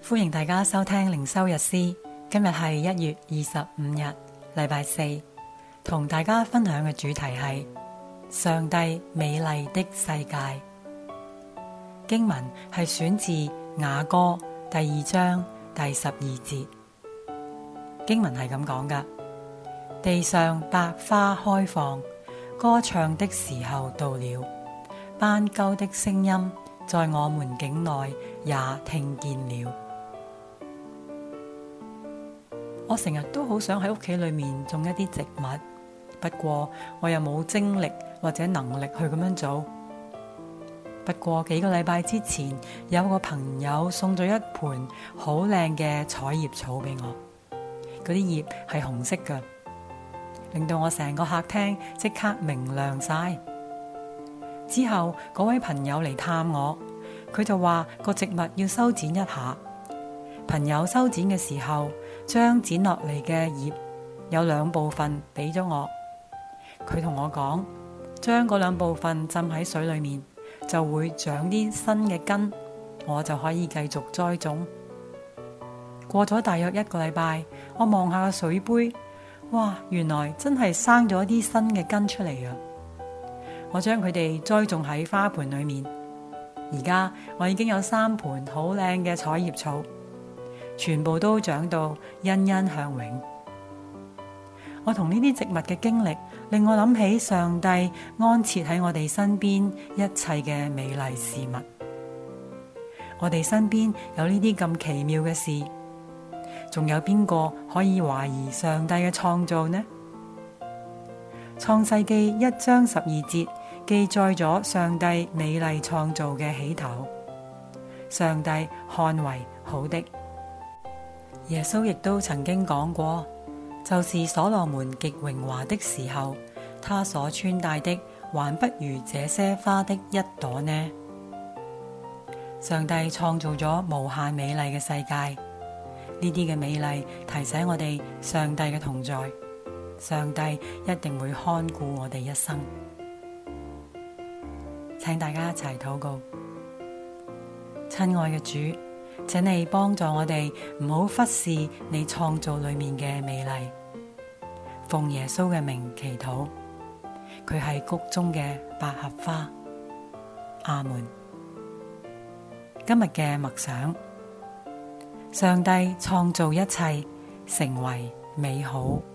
歡迎大家收聽靈修日詩，今日係1月25日，禮拜四，同大家分享嘅主題係上帝美麗的世界。經文係選自雅歌第2章第12節。經文係咁講㗎：地上百花開放，歌唱的時候到了，斑鳩的聲音在我們境內也聽見了。我成日都好想喺屋企裏面種一啲植物，不過我又冇精力或者能力去咁樣做。不過幾個禮拜之前，有個朋友送咗一盆好靚嘅彩葉草俾我，嗰啲葉係紅色㗎，令到我成個客廳即刻明亮晒。之後嗰位朋友嚟探我，佢就話個植物要修剪一下。朋友修剪嘅時候，將剪落嚟嘅葉有2部分俾咗我。佢同我講，將嗰2部分浸喺水裏面，就會長啲新嘅根，我就可以繼續栽種。過咗大約1個禮拜，我望下個水杯，哇，原來真係生咗啲新嘅根出嚟啊！我將佢哋栽種喺花盆裏面，而家我已經有3盆好靚嘅彩葉草，全部都長到欣欣向榮。我同呢啲植物嘅經歷，令我諗起上帝安設喺我哋身邊一切嘅美麗事物。我哋身邊有呢啲咁奇妙嘅事，仲有邊個可以懷疑上帝嘅創造呢？創世記1章12節記載咗上帝美麗創造嘅起頭，上帝看為好的。耶穌亦都曾經講過，就是所羅門極榮華的時候，他所穿戴的還不如這些花的一朵呢。上帝創造咗無限美麗嘅世界，呢啲嘅美麗提醒我哋上帝嘅同在，上帝一定會看顧我哋一生。請大家一齊禱告。親愛嘅主，請你幫助我哋唔好忽視你創造裏面嘅美麗。奉耶穌嘅名祈禱，佢係谷中嘅百合花。阿門。今日嘅默想，上帝創造一切成為美好。